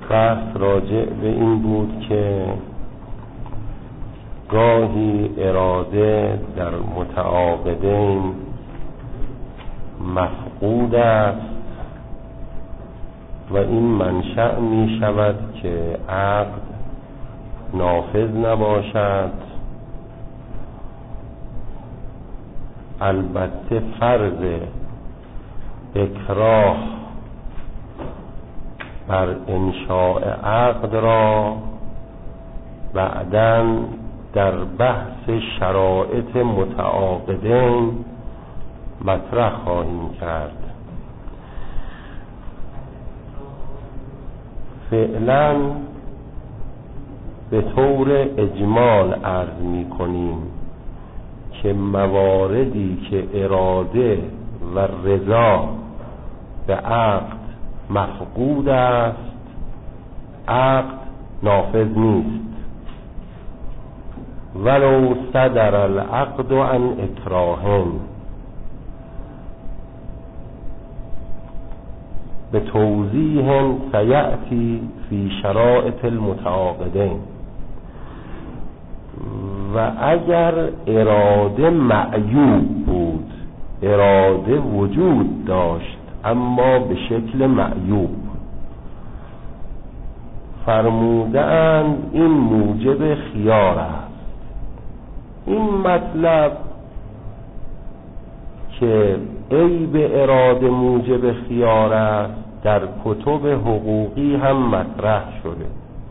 بحث راجع به این بود که گاهی اراده در متعاقدین مفقود است و این منشأ می شود که عقد نافذ نباشد. البته فرض اکراه بر انشاء عقد را بعداً در بحث شرایط متعاقدین مطرح خواهیم کرد. فعلاً به طور اجمال عرض می کنیم که مواردی که اراده و رضا به عقد مفقود است، عقد نافذ نیست ولو صدر العقد عن اکراه، به توضیح سیأتی فی شرائط المتعاقدین. و اگر اراده معیوب بود، اراده وجود داشت اما به شکل معیوب، فرمودند این موجب خیار است. این مطلب که عیب اراده موجب خیار است در کتب حقوقی هم مطرح شده.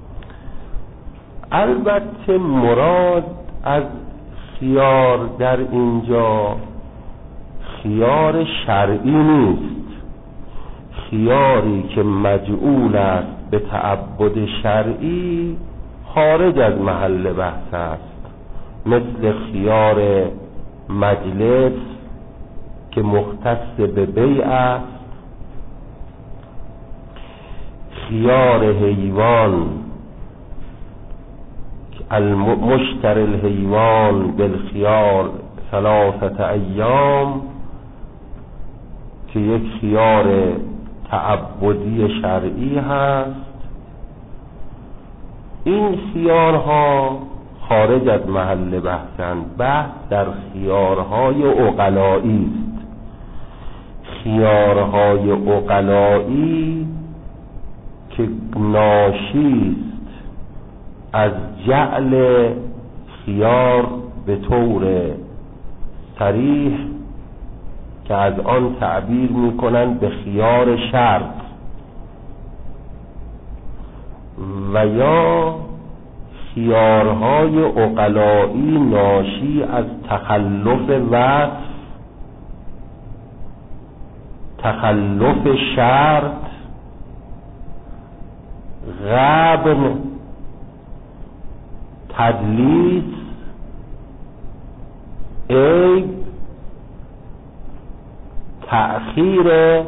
البته مراد از خیار در اینجا خیار شرعی نیست، خیاری که مجعول است به تعبد شرعی خارج از محل بحث است، مثل خیار مجلس که مختص به بیع است، خیار حیوان المشتر الحیوان بالخیار 3 ایام که یک خیار تعبدی شرعی هست. این خیارها خارج از محل بحثند. بحث در خیارهای عقلایی است. خیارهای عقلایی که ناشی است از جعل خیار به طور صریح که از آن تعبیر میکنند به خیار شرط، و یا خیارهای عقلایی ناشی از تخلف وصف، تخلف شرط، غبن، تدلیس، عیب، تأخیر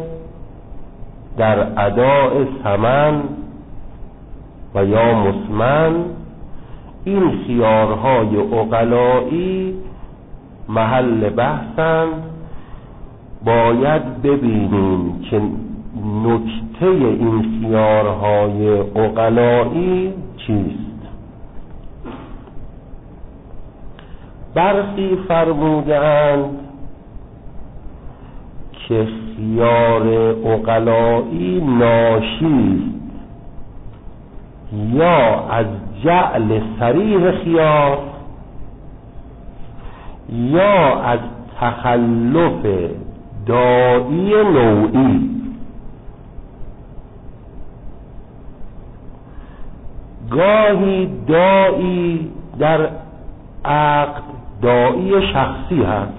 در اداء ثمن و یا مسمن. این خیارهای عقلایی محل بحثند. باید ببینیم که نکته این خیارهای عقلایی چیست. برخی فرمودند که خیار عقلایی ناشی یا از جعل صریح خیار یا از تخلف داعی نوعی. گاهی داعی در عقد داعی شخصی هست،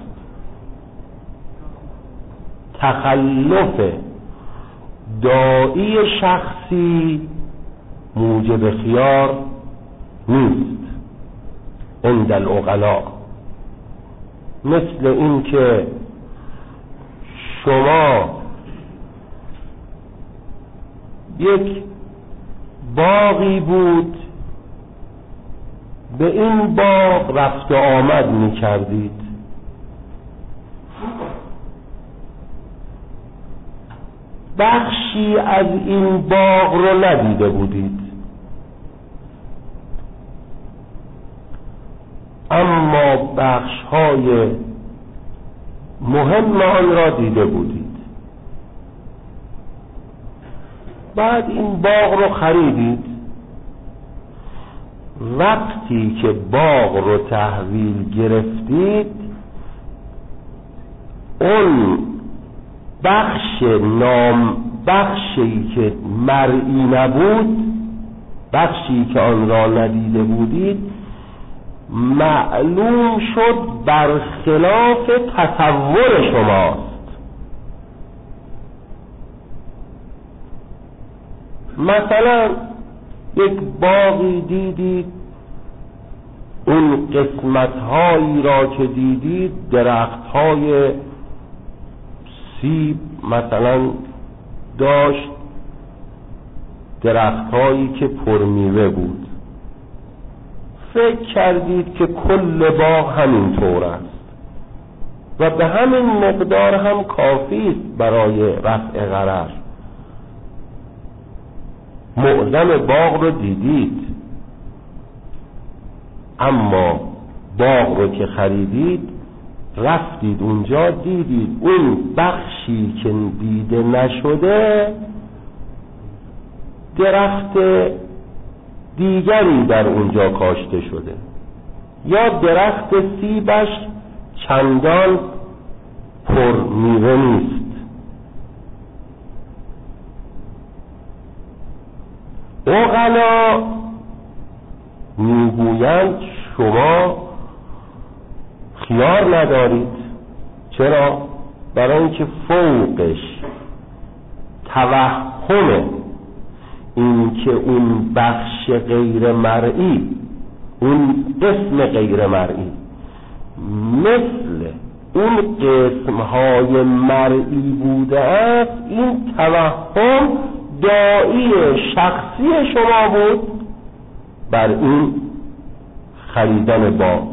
تخلف داعی شخصی موجب خیار نیست عند العقلاء. مثل این که شما یک باغی بود، به این باغ رفت و آمد می کردید، بخشی از این باغ رو ندیده بودید، اما بخش‌های مهم آن را دیده بودید. بعد این باغ رو خریدید. وقتی که باغ رو تحویل گرفتید، اون بخشی که مرئی نبود، بخشی که آن را ندیده بودید، معلوم شد برخلاف تصور شماست. مثلا یک باغی دیدید، اون قسمت‌هایی را که دیدید درخت‌های سیب مثلا داشت، درخت‌هایی که پرمیوه بود. فکر کردید که کل باغ همین طور است و به همین مقدار هم کافی است برای رفع ضرر. معظم باغ رو دیدید، اما باغ رو که خریدید رفتید اونجا، دیدید اون بخشی که دیده نشده درخت دیگری در اونجا کاشته شده، یا درخت سیبش چندان پر میوه نیست. عقلا میگویند شما خیار ندارید. چرا؟ برای اینکه فوقش توهم این که اون بخش غیر مرئی، اون قسم غیر مرئی مثل اون قسمهای مرئی بوده است، این توهم داعی شخصی شما بود بر این خریدن باغ.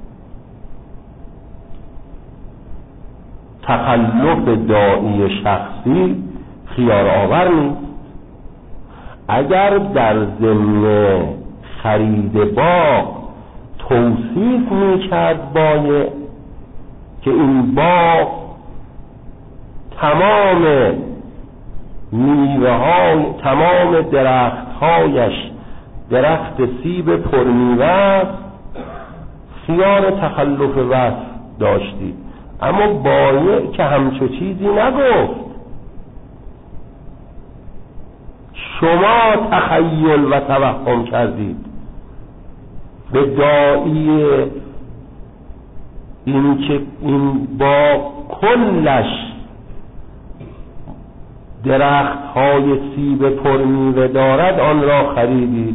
تخلف داعی شخصی خیار آور نیست. اگر در ضمن خرید باغ توصیف می‌کرد باید که این باغ تمام میوه‌های، تمام درخت‌هایش درخت سیب پرمیوه است، خیار تخلف وصف داشتید. اما باید که همچو چیزی نگفت. شما تخیل و توهم کردید به داعی این که این باغ کلش درخت های سیب پرمیوه دارد، آن را خریدید.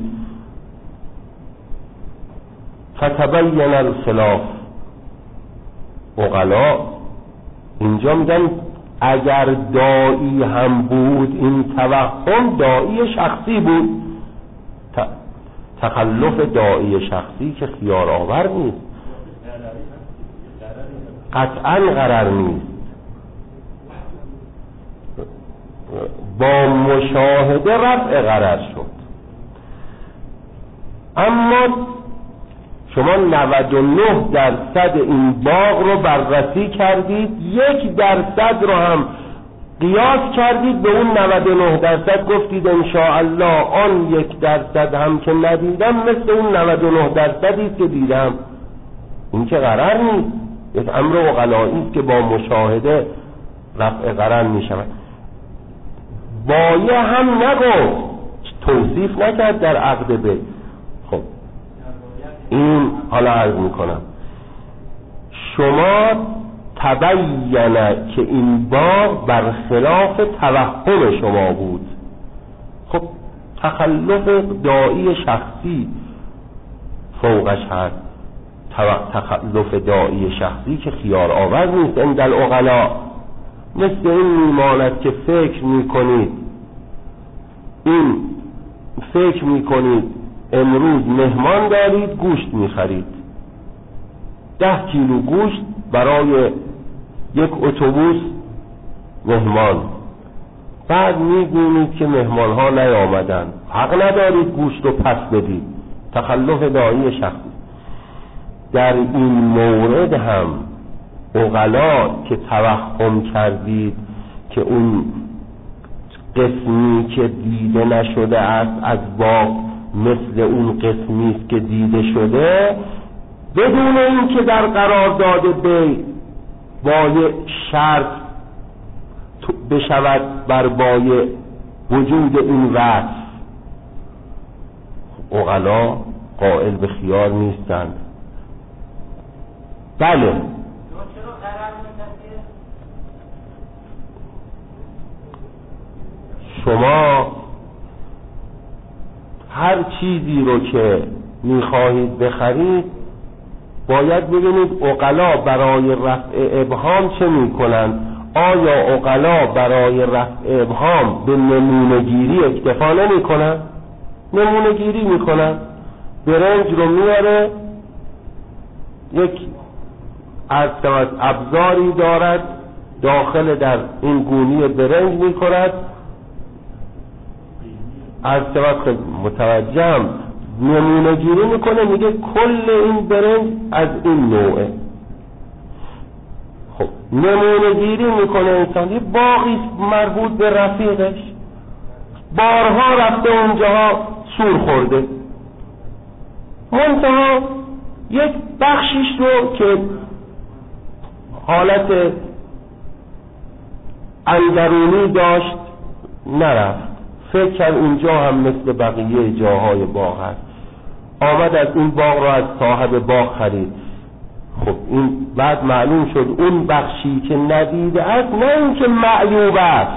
فتبین الخلاف. عقلا اینجا میگن اگر داعی هم بود، این توهم داعی شخصی بود. تخلف داعی شخصی که خیار آور نیست، قطعا غرر نیست. با مشاهده رفع غرر شد. اما شما 99% این باغ رو بررسی کردید، 1% رو هم قیاس کردید به اون 99%، گفتید انشاءالله آن 1% هم که ندیدم مثل اون 99%ی که دیدم. این که غرر نیست، یک امر عقلایی است که با مشاهده رفع غرر می شود. بایع هم نگفت، توصیف نکرد در عقد بیع. خب این حالا عرض میکنم، شما تبینه که این باغ برخلاف توهم شما بود. خب تخلف داعی شخصی فوقش هست. تخلف داعی شخصی که خیار آور نیست. عند العقلا مثل این میماند که فکر میکنید امروز مهمان دارید، گوشت میخرید، 10 کیلو گوشت برای یک اتوبوس مهمان. بعد میگویید که مهمان ها نیامدن، حق ندارید گوشت رو پس بدید. تخلف داعی شخصی. در این مورد هم عقلا که توهم کردید که اون قسمی که دیده نشده است از باغ مثل اون قسمی است که دیده شده، بدون این که در قرارداد بی بایع شرط بشود بر بایع وجود این وصف، عقلا قائل به خیار نیستند. بله شما هر چیزی رو که میخواهید بخرید باید ببینید عقلا برای رفع ابهام چه میکنن. آیا عقلا برای رفع ابهام به نمونه‌گیری اکتفا نمیکنن؟ نمونه‌گیری میکنن. برنج رو میاره، یک ابزاری دارد داخل در این گونی برنج میکند، از طرف متوجهم نمونه گیری میکنه، میگه کل این برنج از این نوعه. خب نمونه گیری میکنه انسان، یه باقی مربوط به رفیقش بارها رفته اونجاها سور خورده، منتها یک بخشیش رو که حالت اندرونی داشت نرفت، فکر کرد اونجا هم مثل بقیه جاهای باغ هست، آمد از این باغ را از صاحب باغ خرید. خب این بعد معلوم شد اون بخشی که ندیده است نه این که معیوب است،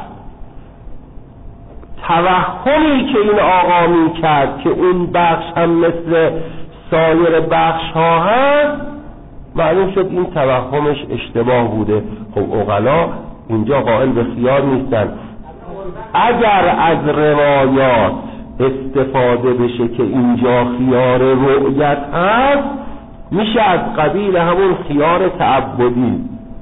توهمی که این آقا می کرد که اون بخش هم مثل سایر بخش ها هست، معلوم شد این توهمش اشتباه بوده. خب عقلا اینجا قائل به خیار نیستن. اگر از روایات استفاده بشه که اینجا خیار رؤیت هست، میشه از قبیل همون خیار تعبدی.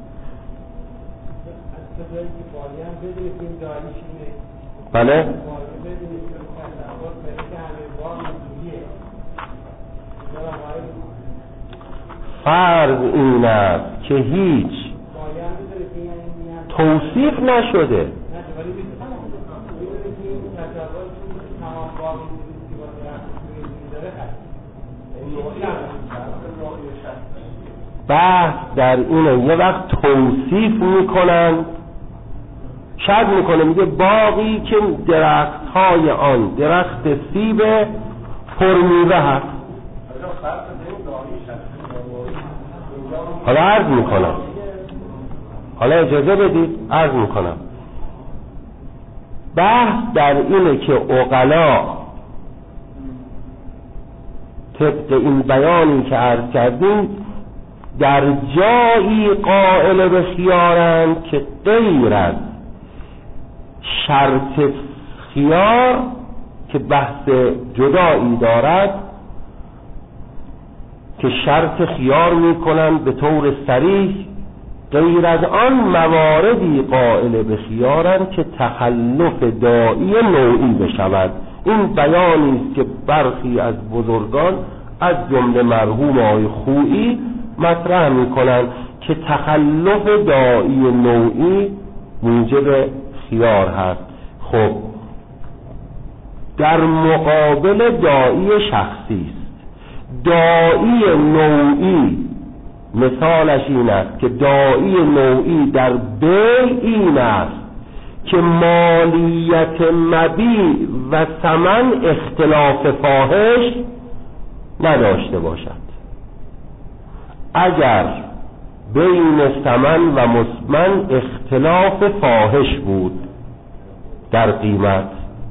بله فرض این است که هیچ توصیف نشده. بحث در اینه یه وقت توصیف میکنن، شاید میکنه میگه باقی که درخت های آن درخت سیب پرمیوه هست. حالا عرض میکنم، حالا اجازه بدید عرض میکنم. بحث در اینه که عقلا طبق این بیانی که عرض کردیم در جایی قائل به خیارند که غیر از شرط خیار که بحث جدایی دارد، که شرط خیار میکنند به طور صریح، غیر از آن مواردی قائل به خیارند که تخلف داعی نوعی بشود. این بیانی است که برخی از بزرگان از جمله مرحوم آقای خویی مطرح میکنند که تخلف داعی نوعی موجب خیار هست. خب در مقابل داعی شخصی است. داعی نوعی مثالش این است که داعی نوعی در بیع این است که مالیت مبیع و ثمن اختلاف فاحش نداشته باشد. اگر بین ثمن و مثمن اختلاف فاحش بود در قیمت،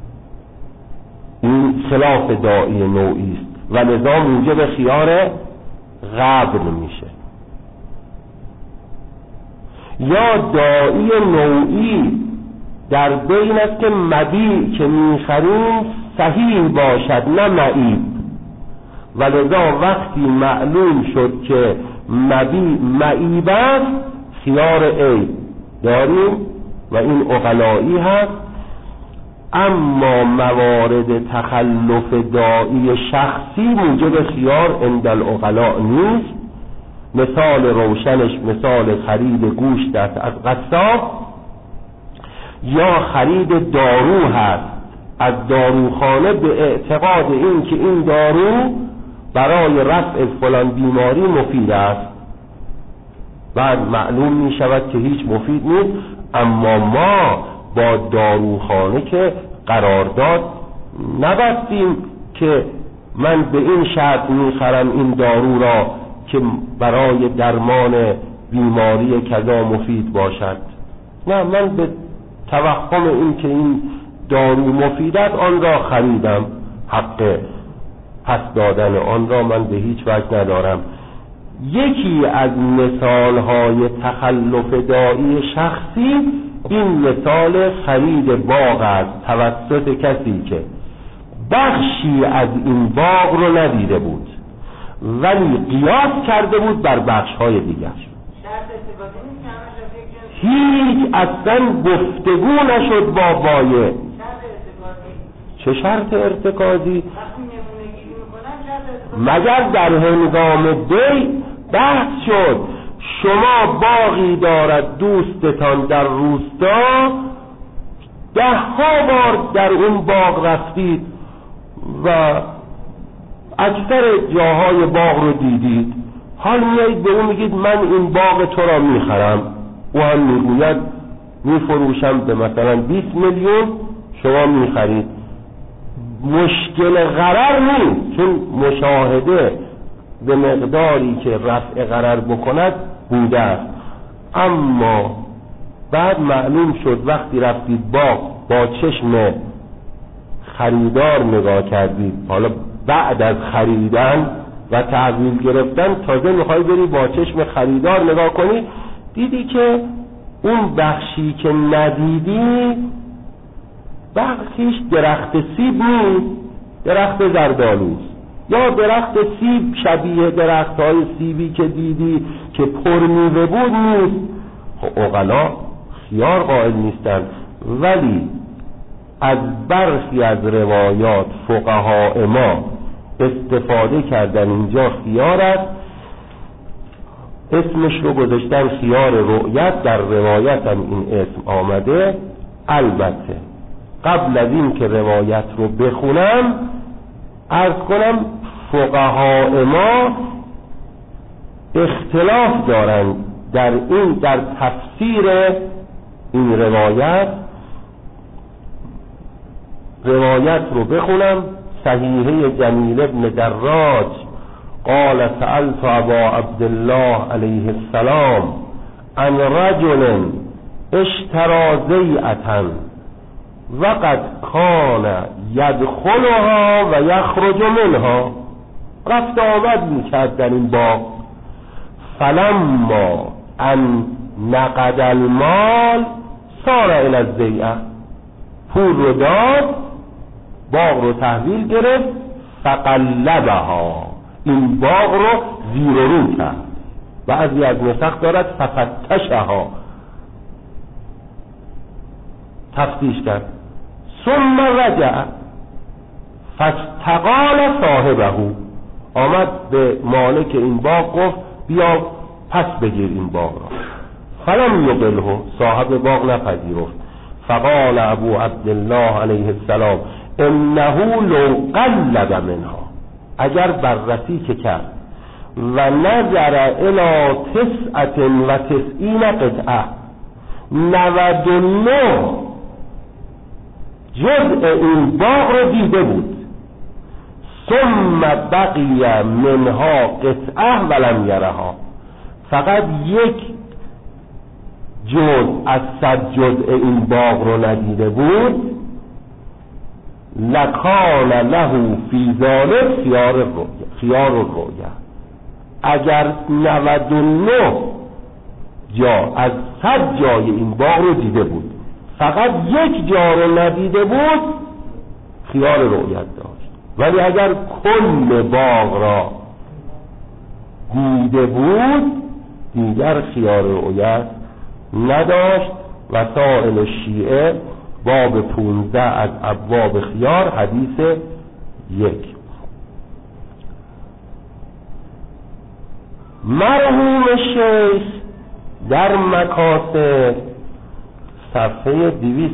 این خلاف داعی نوعی است و لذا موجب خیار غبن میشه. یا داعی نوعی در بین است که مبیع که میخریم صحیح باشد نه معیب، و لذا وقتی معلوم شد که مبیع معیب است خیار عیب داریم و این عقلایی هست اما موارد تخلف داعی شخصی موجب خیار عند العقلاء نیست. مثال روشنش مثال خرید گوشت است از قصاب یا خرید دارو هست از داروخانه به اعتقاد این که این دارو برای رفع فلان بیماری مفید است، بعد معلوم می شود که هیچ مفید نیست. اما ما با داروخانه که قرارداد نبستیم که من به این شرط میخرم این دارو را که برای درمان بیماری کذا مفید باشد. نه، من به توهم این که این دارو مفید است آن را خریدم، حق پس دادن آن را من به هیچ وجه ندارم. یکی از مثالهای تخلف داعی شخصی این مثال خرید باغ است توسط کسی که بخشی از این باغ رو ندیده بود ولی قیاس کرده بود بر بخش‌های دیگر. هیچ اصلا گفتگو نشد با بایع. چه شرط ارتکازی؟ مگر در هنگام دی بحث شد شما باغی دارد دوستتان در روستا، 10 بار در اون باغ رفتید و اکثر جاهای باغ رو دیدید، حال میایید به اون میگید من این باغ تو را میخرم، او هم میگوید میفروشم به مثلا 20 میلیون، شما میخرید. مشکل غرر نیست، چون مشاهده به مقداری که رفع غرر بکند بوده است. اما بعد معلوم شد وقتی رفتید باغ با چشم خریدار نگاه کردید، حالا بعد از خریدن و تحویل گرفتن تازه میخوای بری با چشم خریدار نگاه کنی، دیدی که اون بخشی که ندیدی بخشیش درخت سیب نیست، درخت زردآلوست، یا درخت سیب شبیه درخت‌های سیبی که دیدی که پر میوه بود نیست. خب عقلا خیار قائل نیستن، ولی از برخی از روایات فقهای ما استفاده کردن اینجا خیار است، اسمش رو گذاشتن خیار رؤیت، در روایت هم این اسم آمده. البته قبل از این که روایت رو بخونم عرض کنم فقهای ما اختلاف دارند در تفسیر این روایت رو بخونم. صحیحه جمیل ابن دراج قال سألت ابا عبدالله علیه السلام عن رجل اشترى زیعة وقد کان یدخلها و یخرج منها، رفت آمد میکرد در این باغ، فلما ان نقد المال سار الی الزیعة، پول رو داد، باغ رو تحویل گرفت، فقلبها، این باغ رو زیر و رو کرد. بعضی از نسخ دارد ففتشها، تفتیش کرد. ثم رجع فاستقال صاحبه، آمد به مالک این باغ گفت بیا پس بگیر این باغ را. فلم یقله، صاحب باغ نپذیرفت. فقال ابو عبدالله علیه السلام انه لو قلب منها، اگر بررسی که کرد و نظر الی 99 قطعه، 99 جزء این باغ رو دیده بود، ثم بقی منها قطعه ولم یرها، فقط یک جزء از 100 جزء این باغ رو ندیده بود، لکان له فی ذلک خیار الرؤیا، اگر 99 جا از 100 جای این باغ رو دیده بود فقط یک جا رو ندیده بود، خیار رؤیت داشت. ولی اگر کل باغ را دیده بود دیگر خیار رؤیت نداشت. و سائل شیعه باب 15 از ابواب خیار، حدیث 1. مرحوم شیخ در مکاسب صفحه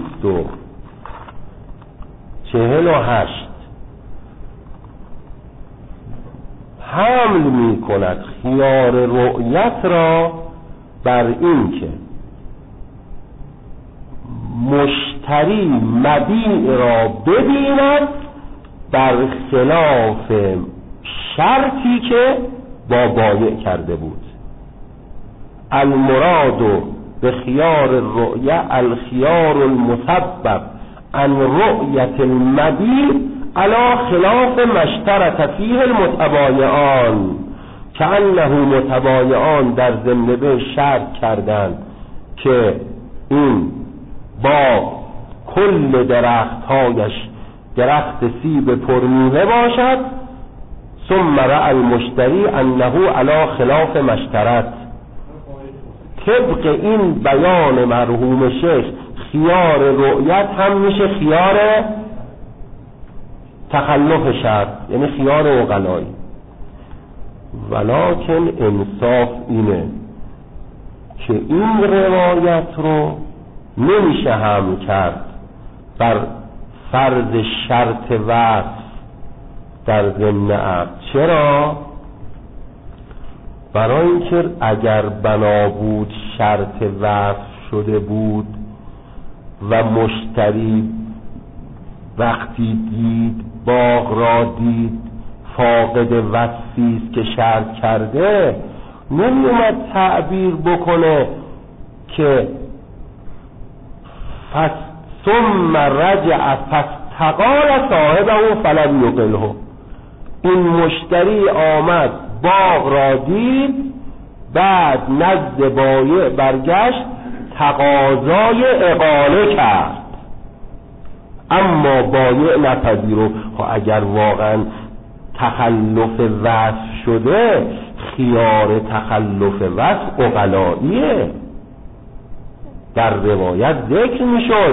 248 حمل می کند خیار رؤیت را بر این که مشتری مبیع را ببیند بر خلاف شرطی که با بایع کرده بود. المراد به خیار الرؤیه الخیار المسبب عن رؤیت المبیع علی خلاف مشترط فیه المتبایعان، که انه متبایعان در ضمن شرط کردند که این با کل درختهایش درخت سیب پرمیوه باشد، ثم رأى المشتری انه علی خلاف مشترط. طبق این بیان مرحوم شیخ خیار رؤیت هم میشه خیار تخلف شرط، یعنی خیار عقلایی. ولکن انصاف اینه که این روایت رو نمیشه حمل کرد بر فرض شرط وصف در ضمن عقد. چرا؟ برای اینکه اگر بنا بود شرط وصف شده بود و مشتری وقتی دید باغ را دید فاقد وصفی است که شرط کرده، نمی اومد تعبیر بکنه که ثم رجع فاستقال صاحبه فلم یقله. این مشتری آمد باغ را دید، بعد نزد بایع برگشت تقاضای اقاله کرد، اما بایع نپذیرفت. اگر واقعا تخلف وصف شده، خیار تخلف وصف عقلاییه، در روایت ذکر میشد،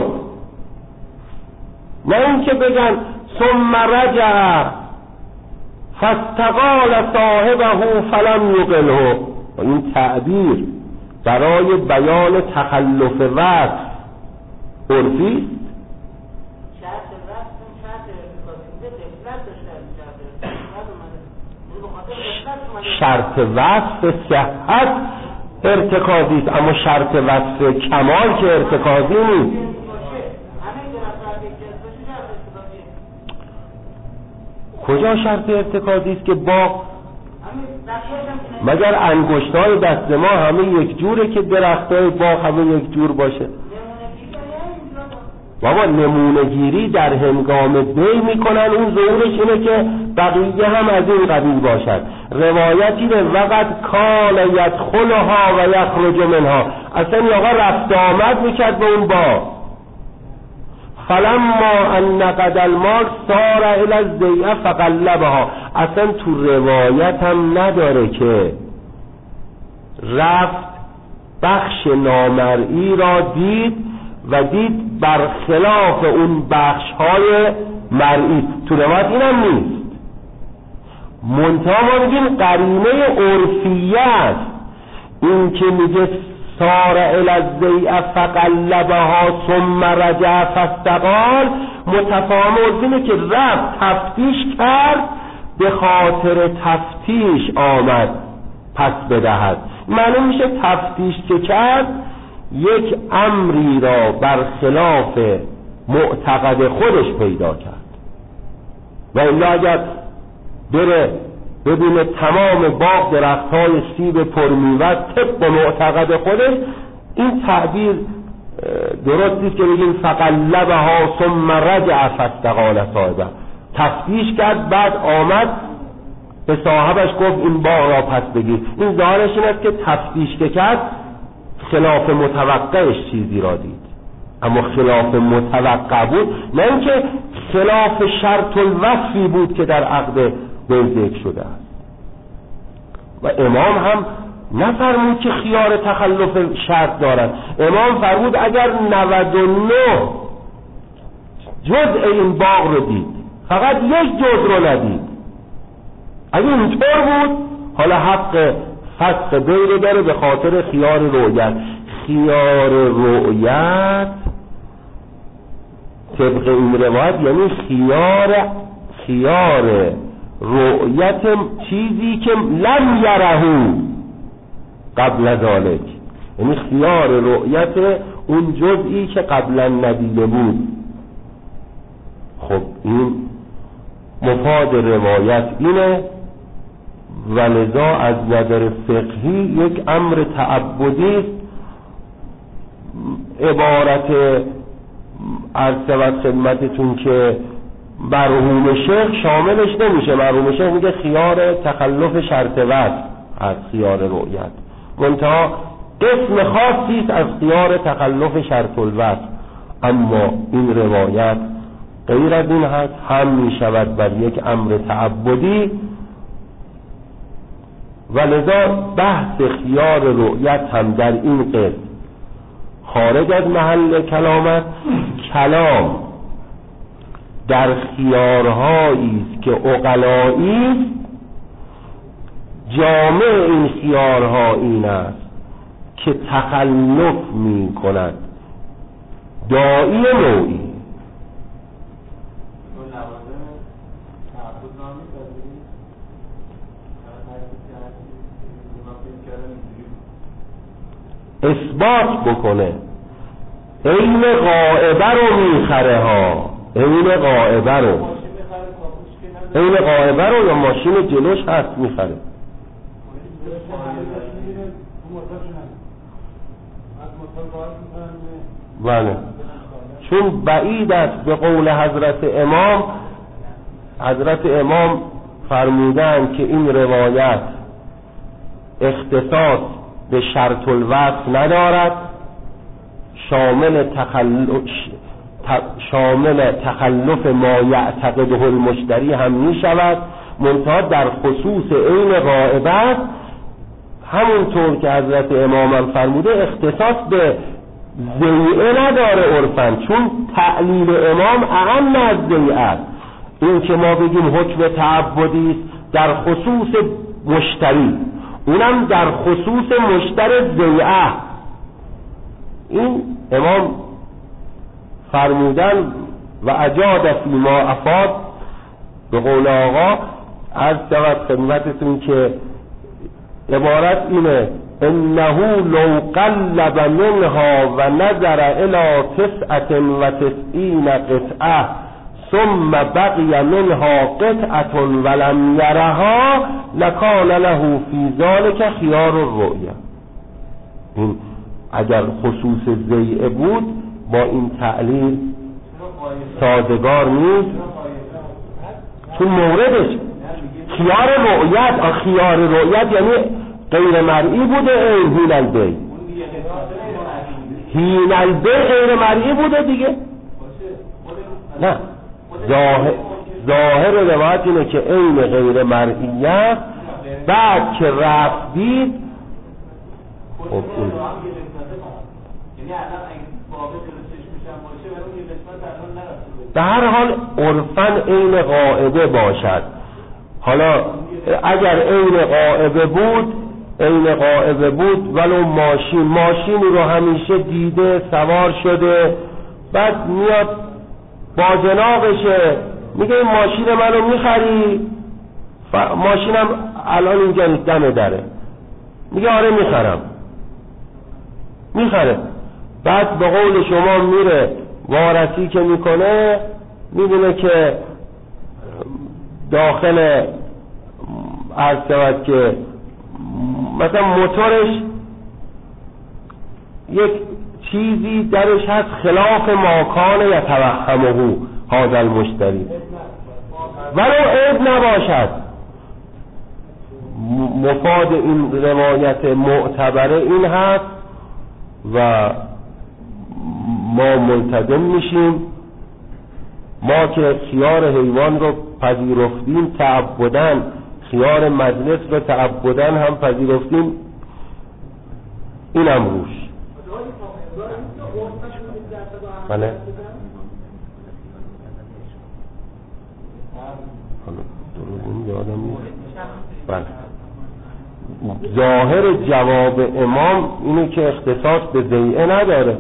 نه اینکه بگن ثم رجع فاستقال صاحبه فلم یقله. این تعبیر برای بیان تخلف وصف عرفی است. شرط وصف صحت ارتکازی است، اما شرط وصف کمال که ارتکازی نیست. کجا شرط ارتکازی است که باغ مگر انگشتای دست ما همه یک جوره که درختای باغ همه یک جور باشه؟ بابا نمونه گیری در هنگام بی میکنن، اون ظهورش اینه که بقیه هم از این قبیل باشد. روایتی به وقت کال یدخلها و یخرج منها، اصلا این آقا رفت آمد میکرد به اون باغ. فلما ان نقد المال سار الی الزیعه فقلبها، اصلا تو روایت هم نداره که رفت بخش نامرئی را دید و دید برخلاف اون بخش‌های مرئی. تو روایت اینم نیست. منتها ما میگیم قرینه عرفیه است. این که میگه سار الی الزیعه فقلبها ثم رجع فاستقال، متفاهم عرفینه که رفت تفتیش کرد، به خاطر تفتیش آمد پس بدهد. معلوم میشه تفتیش که کرد یک امری را برخلاف معتقد خودش پیدا کرد، و الا اگر بره ببینه تمام باغ درخت‌های سیب پرمیوه طبق معتقد خودش، این تعبیر درست نیست که بگیم فقلبها ثم رجع فاستقال صاحبه. تفتیش کرد بعد آمد به صاحبش گفت این باغ را پس بگیر. این ظاهرش این است که تفتیش که کرد خلاف متوقعش چیزی را دید، اما خلاف متوقع بود، نه اینکه خلاف شرط الوصفی بود که در عقد ذکر شده است. و امام هم نفرمود که خیار تخلف شرط دارد. امام فرمود اگر 99 جزء این باغ رو دید، فقط یک جزء رو ندید. اگه اینطور بود حالا حق فسخ بی رو داره به خاطر خیار رؤیت. خیار رؤیت طبق این روایت یعنی خیار رؤیت چیزی که لم یرهو قبل ذالک، یعنی خیار رؤیت اون جزئی که قبلا ندیده بود. خب این مفاد روایت اینه و لذا از نظر فقهی یک امر تعبدی عبارت عرض خدمتتون که مرحوم شیخ شاملش نمیشه. مرحوم شیخ میگه خیار تخلف شرط وصل از خیار رؤیت، منتها قسم خاصی است از خیار تخلف شرط الوصل. اما این روایت غیر از این هست، هم میشود بر یک امر تعبدی و لذا بحث خیار رؤیت هم در این قسم خارج از محل کلامت. کلام در خیارهایی است که عقلایی است، جامع این خیارها این است که تخلف می کند داعی نوعی. اثبات بکنه عین غائبه رو میخره ها، عین غائبه رو یا ماشین جلوش هست میخره. بله، چون بعید است به قول حضرت امام فرمودن که این روایت اختصاص به شرط الوصل ندارد، شامل تخلف ما یعتقده المشتری هم می شود، منتها در خصوص عین غائبه همونطور که حضرت امام هم فرموده اختصاص به ذیعه نداره عرفاً، چون تعلیل امام اعم از ذیعه. این که ما بگیم حکم تعبدی است در خصوص مشتری، اونم در خصوص مشتری ذیعه. این امام فرمودن و اجاد فیما افاد، به قول آقا عرض شود خدمتتون که عبارت اینه: انه لو قلب منها و نظر الى 99 قطعه ثم بقی منها قطعه ولم یرها لکان له فی ذلک خیار الرؤیا. این اگر خصوص ذیعه بود با این تعلیل سازگار نیست، چون موردش خیار رؤیت یعنی غیر مرئی بوده. هین البی غیر مرئی بوده دیگه. نه، ظاهر روایت اینه که عین غیر مرئیت بعد که رفت دید. خب این به هر حال عرفاً عین غائبه باشد. حالا اگر عین غائبه بود ولو ماشین رو همیشه دیده سوار شده، بعد میاد با جناقشه میگه این ماشین منو میخری؟ ماشینم الان اینجا دم دره. میگه آره میخره. بعد به قول شما میره وارسی که میکنه میبینه که داخل عرض شود که مثلا موتورش یک چیزی درش هست خلاف ماکان یا توهمه هذا المشتری، ولو عیب نباشد. مفاد این روایت معتبره این هست و ما ملتزم میشیم. ما که خیار حیوان رو پذیرفتیم تعبداً، خیار مجلس رو تعبداً هم پذیرفتیم، اینم روش. بله حالا درست یادم نیست. بله ظاهر جواب امام اینه که اختصاص به ضیعه نداره.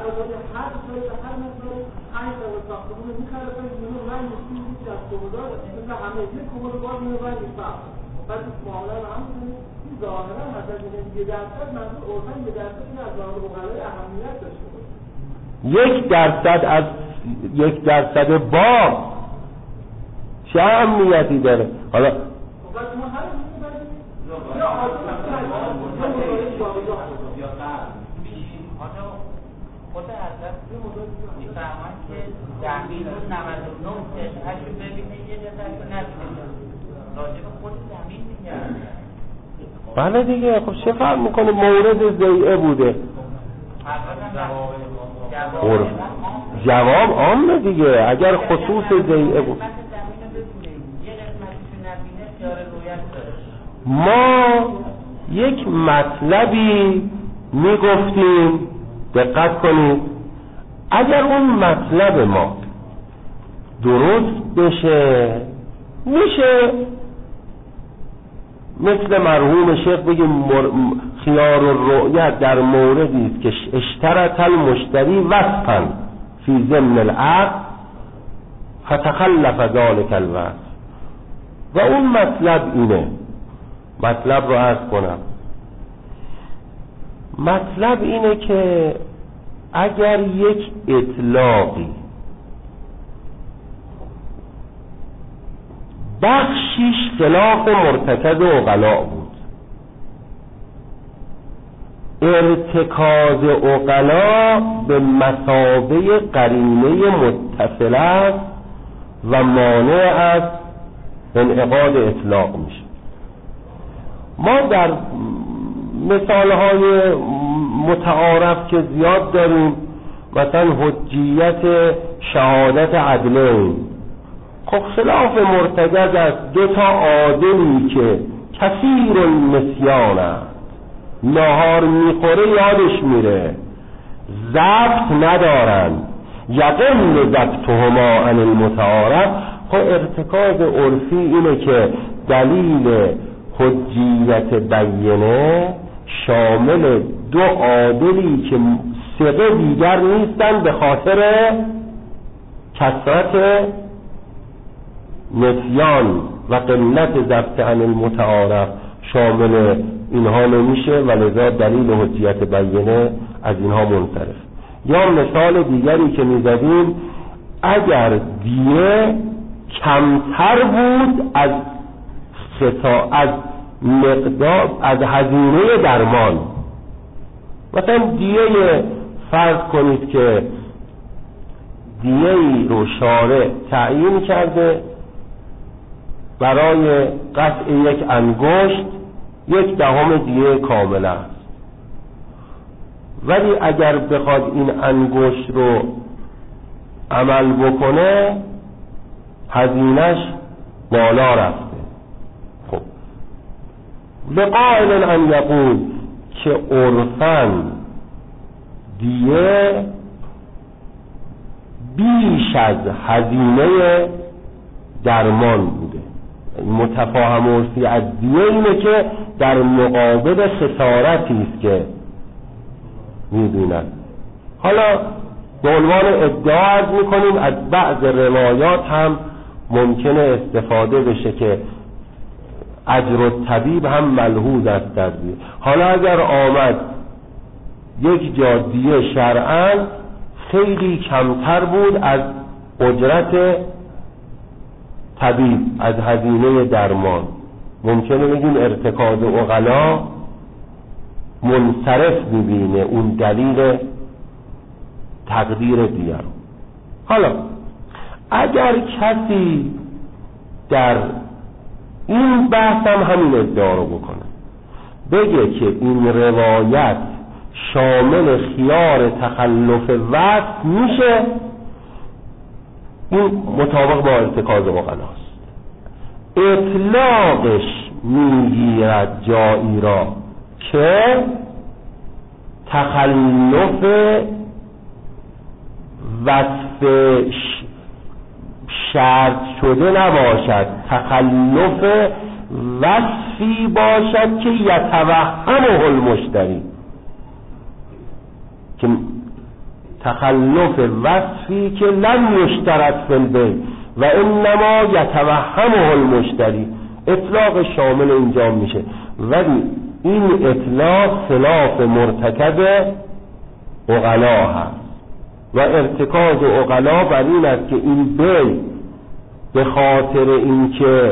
یک درصد باغ چه اهمیتی داره؟ حالا خود حضرت میفرمان که زمین رو 99 جهتشو ببینه یه جهتشو نبینه راجب خود زمین میگه. بله دیگه خب چه فرق میکنه؟ مورد ضیعه بوده. جواب عامه دیگه. اگر خصوص ضیعه بود ما یک مطلبی میگفتیم، دقت کنید، اگر اون مطلب ما درست بشه میشه مثل مرحوم شیخ بگیم خیار الرؤیت در موردی است که اشترط المشتری وصفا فی ضمن العقد فتخلف ذلك الوصف. و اون مطلب اینه، مطلب رو عرض کنم، مطلب اینه که اگر یک اطلاقی بخشیش خلاف مرتکز عقلاء بود، ارتکاز عقلاء به مثابه قرینه متصل است و مانع از انعقاد اطلاق میشه. ما در مثالهای متعارف که زیاد داریم، مثلا حجیت شهادت عدلین، خب خلاف مرتکز است. دو تا عادلی که کثیر النسیان است، نهار میخوره یادش میره، ضبط ندارن، یقل ضبطهما عن المتعارف. خب ارتکاز عرفی اینه که دلیل حجیت بینه شامل دو عادلی که ثقه دیگر نیستن به خاطر کثرت نسیان و قلت ضبط عن المتعارف شامل اینها نمیشه و لذا دلیل حجیت بینه از اینها منصرف. یا مثال دیگری که میزدیم، اگر دیه کمتر بود از مقدار از هزینه درمان، مثلا دیه فرض کنید که دیه‌ای رو شارع تعیین کرده برای قطع یک انگشت 1/10 دیه کامل است، ولی اگر بخواد این انگشت رو عمل بکنه هزینه‌اش بالا رفته. خب لقائل ان یقول که عرفاً دیه بیش از هزینه درمان بوده. متفاهم عرفی از دیه اینه که در مقابل خسارتی است که می‌بینن. حالا به عنوان ادعا عرض می‌کنیم از بعض روایات هم ممکنه استفاده بشه که اجر الطبیب هم ملحوظ است در دیه. حالا اگر آمد یک جا دیه شرعاً خیلی کمتر بود از اجرت طبیب، از هزینه درمان، ممکنه بگیم ارتکاز عقلا منصرف می‌بینه اون دلیل تقدیر دیه رو. حالا اگر کسی در این بحث هم همین ادعا رو بکنه، بگه که این روایت شامل خیار تخلف وقت میشه، این مطابق با ارتکاز عقلاست. اطلاقش میگیرد جایی را که تخلف وصف شرط شده نباشد، تخلف وصفی باشد که یتوهمه المشتری، که تخلف وصفی که لم یشترط فی البیع و انما یتوهمه المشتری، اطلاق شامل اینجا میشه، ولی این اطلاق خلاف مرتکب عقلا هست و ارتکاز عقلا بر این است که این بیع به خاطر اینکه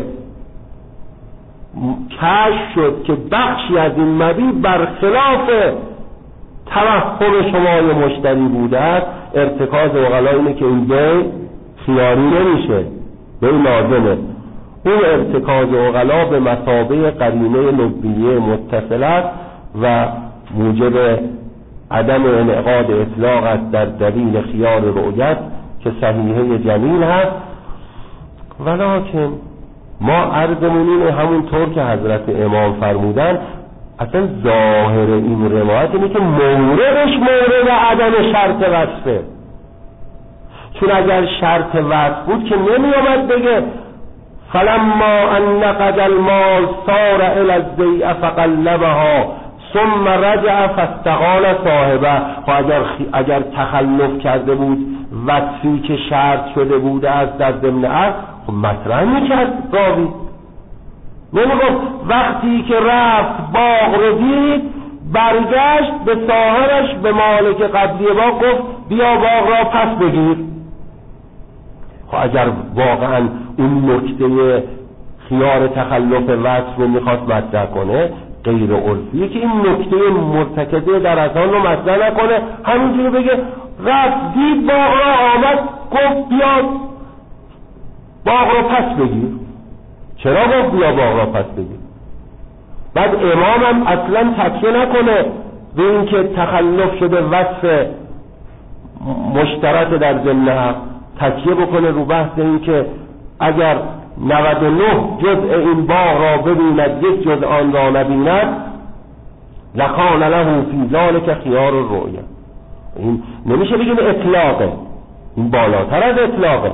کشف شد که بخشی از این مبیع برخلاف توهم شمای مشتری بوده است، ارتکاز عقلا اینه که این بیع خیاری نمیشه، بیع لازمه. اون ارتکاز عقلا به مثابه قرینه لبیه متصل است و موجب عدم انعقاد اطلاق است در دلیل خیار رؤیت که صحیحه جمیل هست. ولکن ما عرضمون اینه همونطور که حضرت امام فرمودن، اصلا ظاهر این روایت اینه که موردش مورد عدم شرط وصفه، چون اگر شرط وصف بود که نمی آمد بگه فلما ان نقد المال صار الى البیع فقلبها ثم رجع فاستقال صاحبه. اگر تخلف کرده بود وصفی که شرط شده بوده از در ضمن عقد، خب مطرح میکرد راوی، نمیگفت وقتی که رفت باغ رو دید برگشت به صاحبش به مالک قبلی باغ گفت بیا باغ را پس بگیر. خب اگر واقعا اون نکته خیار تخلف وصف رو میخواست مطرح کنه، غیر عرفیه که این نکته مرتکزه در اذهان رو مطرح نکنه، همینجوری بگه رفت دید باغ را آمد گفت بیا باغ را پس بگیر. چرا گفت بیا باغ را پس بگیر؟ بعد امام هم اصلا تکیه نکنه به این که تخلف شده وصف مشترک در ضمن، تکیه بکنه رو بحث این که اگر 99 جزء این باغ را ببیند یک جزء آن را نبیند لکان له فی ذلک خیار الرؤیا. این نمیشه بگیم اطلاقه، این بالاتر از اطلاقه.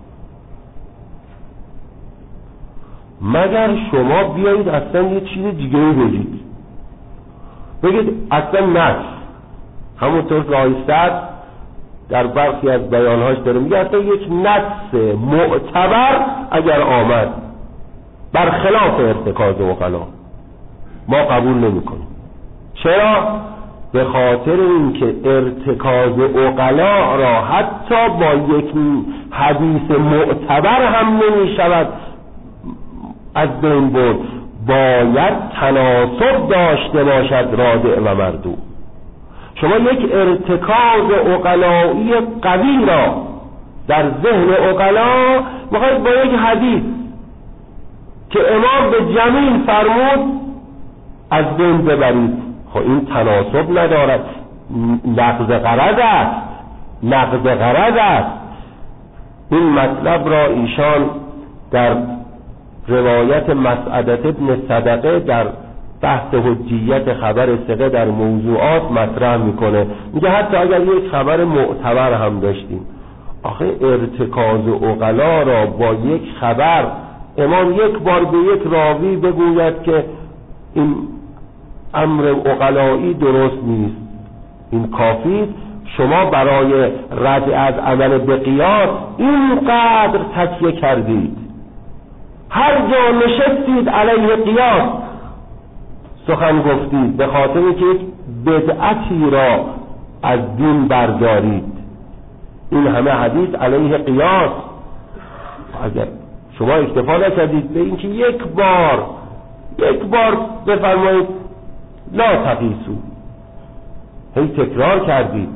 مگر شما بیایید اصلا یه چیز دیگه بگید، بگید اصلا نفس همونطور که آیستد در برخی از بیانهاش داره میگه اصلا یک نفس معتبر اگر آمد برخلاف ارتکاز عقلا ما قبول نمی کنیم. چرا؟ به خاطر اینکه ارتکاز عقلا را حتی با یک حدیث معتبر هم نمی شود از بین برد، باید تناسب داشته باشد رادع و مردوع. شما یک ارتکاز عقلایی قوی را در ذهن عقلا میخواید با یک حدیث که امام به جمیل فرمود از بین ببرید، خب این تناسب ندارد، نقض غرض است، نقض غرض است. این مطلب را ایشان در روایت مسعدة ابن صدقه در بحث حجیت خبر ثقه در موضوعات مطرح میکنه، میگه حتی اگر یک خبر معتبر هم داشتیم، آخه ارتکاز عقلا را با یک خبر امام یک بار به یک راوی بگوید که این امر عقلایی درست نیست، این کافی، شما برای رد از عمل به قیاس اینقدر تکیه کردید، هر جا نشستید علیه قیاس سخن گفتید به خاطر که یک بدعتی را از دین بردارید. این همه حدیث علیه قیاس، اگر شما اکتفا نکردید به اینکه یک بار بفرمایید لا تقیسو، هی تکرار کردید،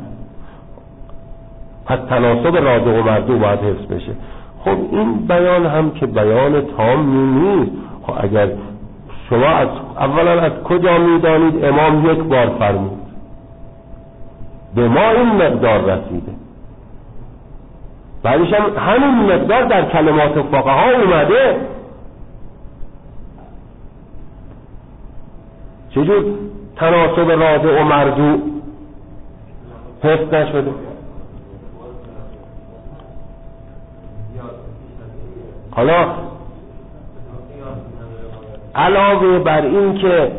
پس تناسب رادع و مردوع باید حفظ بشه. خب این بیان هم که بیان تامی نیست. خب اگر شما اولا از کجا میدانید امام یک بار فرمود؟ به ما این مقدار رسیده، بعدش هم همین مقدار در کلمات فقها اومده. چجور تناسب رادع و مردوع حفظ نشده؟ حالا علاوه بر این که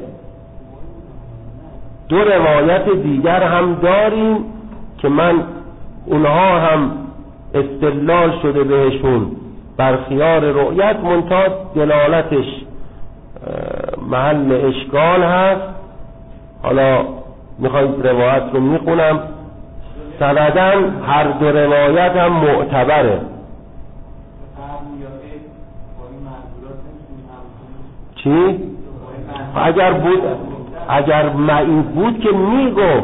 دو روایت دیگر هم داریم که من اونها هم استدلال شده بهشون بر خیار رؤیت، منتها دلالتش محل اشکال هست. حالا میخواید روایت رو میخونم. سنداً هر دو روایت هم معتبره. چی؟ اگر معین بود که میگفت.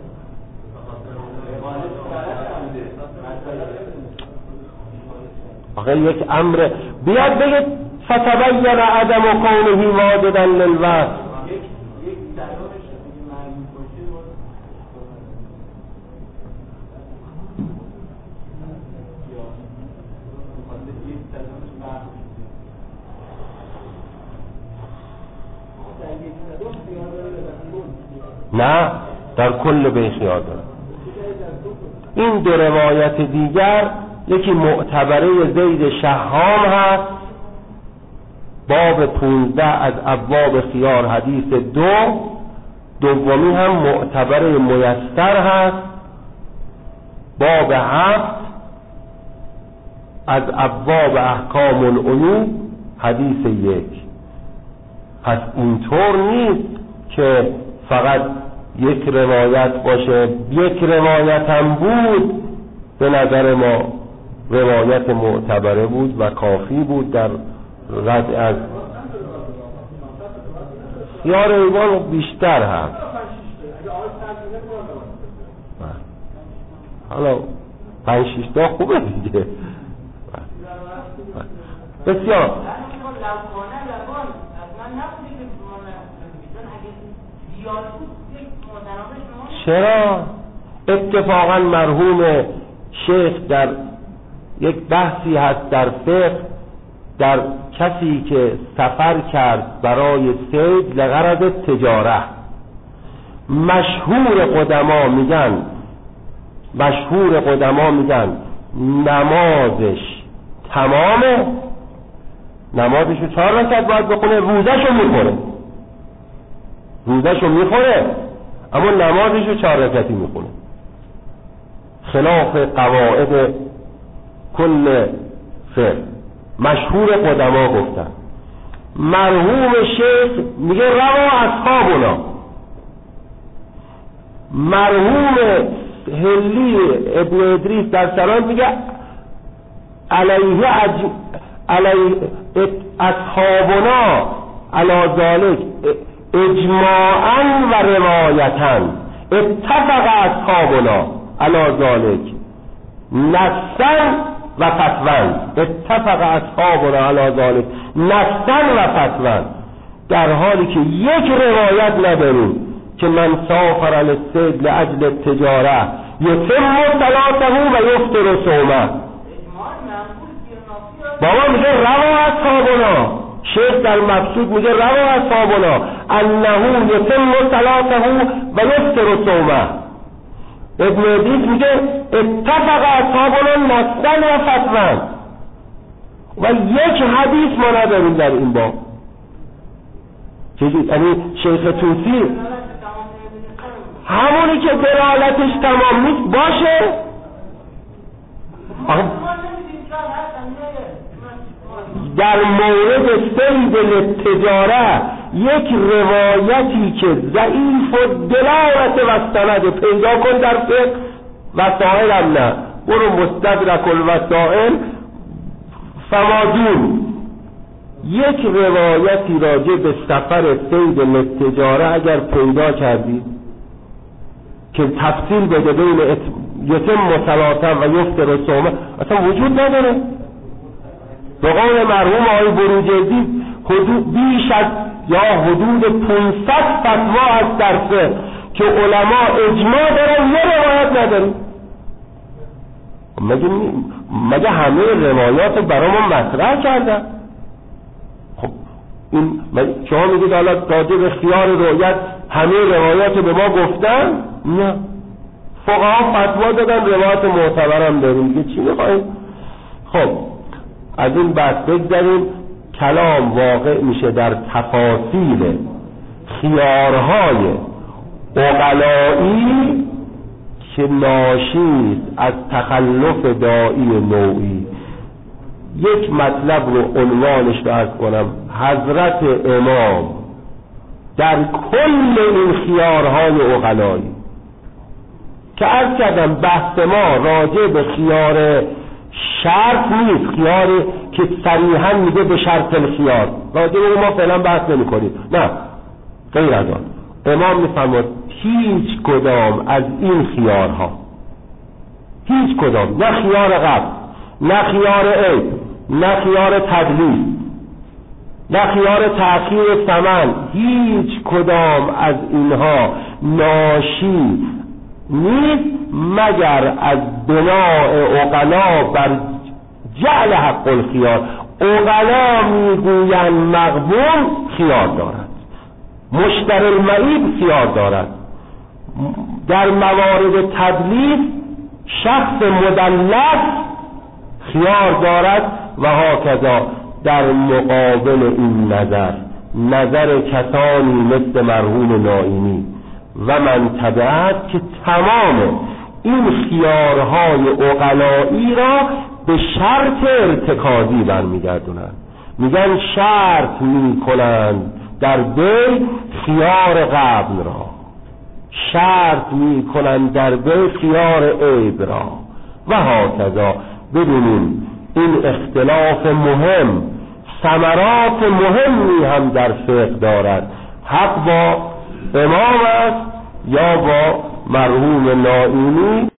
آخه یک امر بیاد بگه فتبین عدم کونه واجدا للوصف. نه، در کل به خیال داره. این دو روایت دیگر، یکی معتبره زید شهام هست، باب 15 از ابواب خیار حدیث 2، دومی هم معتبره میسر هست، باب 7 از ابواب احکام العیوب حدیث 1. پس اینطور نیست که فقط یک روایت باشه. یک روایت هم بود به نظر ما روایت معتبره بود و کافی بود در رد از خیار ایوان بیشتر هست. حالا 5-6 تا خوبه دیگه. بسیار چرا؟ اتفاقا مرحوم شیخ در یک بحثی هست در فقه، در کسی که سفر کرد برای صید لغرض تجاره، مشهور قدما میگن نمازش تمامه، نمازشو 4 رکعت باید بخونه، روزشو میخوره اما نمازشو 4 رکعتی میخونه، خلاف قواعد کل فقه. مشهور قدما گفتن. مرحوم شیخ میگه روا اصحابنا. مرحوم هلی ابن ادریس در سران میگه علیه اصحابنا علی ذالک اجماعا و روایتا، اتفق اصحابنا علی ذالک نصا و فتوا، اتفق اصحابنا علی ذالک نصا و فتوا، در حالی که یک روایت نداریم که من سافر للصید لاجل التجاره یتم صلاته و یفطر صومه. بابا میگه روا اصحابنا، شیخ در مقصود میگه روا اصحابنا انه یتم صلاته و یفطر صومه. ابن ادریس میگه اتفق اصحابنا نصا و فتوا، و یک حدیث ما نداریم در این باب. یعنی شیخ توسی همونی که دلالتش تمام نیست باشه. در مورد صید التجاره یک روایتی که ضعیف و دلالت وستند پیدا کن در فقه، وسائل هم نه، برو مستدرک الوسائل فمادون، یک روایتی راجع به سفر صید التجاره اگر پیدا کردید که تفصیل بده بین یتم صلاته و یفطر صومه، اصلا وجود نداره. به قول مرحوم آقای بروجردی بیش از یا حدود 500 فتوا هست در فقه که علما اجماع دارن، یه روایت ندارن. مگه همه روایات برامون مطرح کردن؟ خب این شما میگید حالا راجع به خیار رؤیت همه روایات به ما گفتن؟ نه، فقها فتوا دادن، روایت معتبرم داریم، دیگه چی میخوایم؟ خب از این بحث بگذاریم. کلام واقع میشه در تفاصیل خیارهای عقلایی که ناشی از تخلف داعی نوعی. یک مطلب رو عنوانش رو عرض کنم. حضرت امام در کل این خیارهای عقلایی که عرض کردم بحث ما راجع به خیار شرط نیست، خیاری که صریحا میگه به شرط الخیار، راجع به ما فعلا بحث نمی کنیم، نه غیر از آن. امام میفرماد هیچ کدام از این خیارها، هیچ کدام، نه خیار قبل، نه خیار عیب، نه خیار تدلیس، نه خیار تأخیر ثمن، هیچ کدام از اینها ناشی نیست مگر از بناء عقلا بر جعل حق الخیار. عقلا میگویند مقبول خیار دارد، مشتر المعیب خیار دارد. در موارد تدلیس شخص مدلس خیار دارد و هاکذا در مقابل این نظر کسانی مثل مرحوم نائینی و من تبعت که تمام این خیارهای عقلایی را به شرط ارتکازی برمیگردونند. میگن شرط میکنند در دل خیار قبل را، شرط میکنند در دل خیار عیب را و هاکذا. ببینیم این اختلاف مهم ثمرات مهمی هم در فقه دارد. حق با امام است یا با مرحوم نائینی.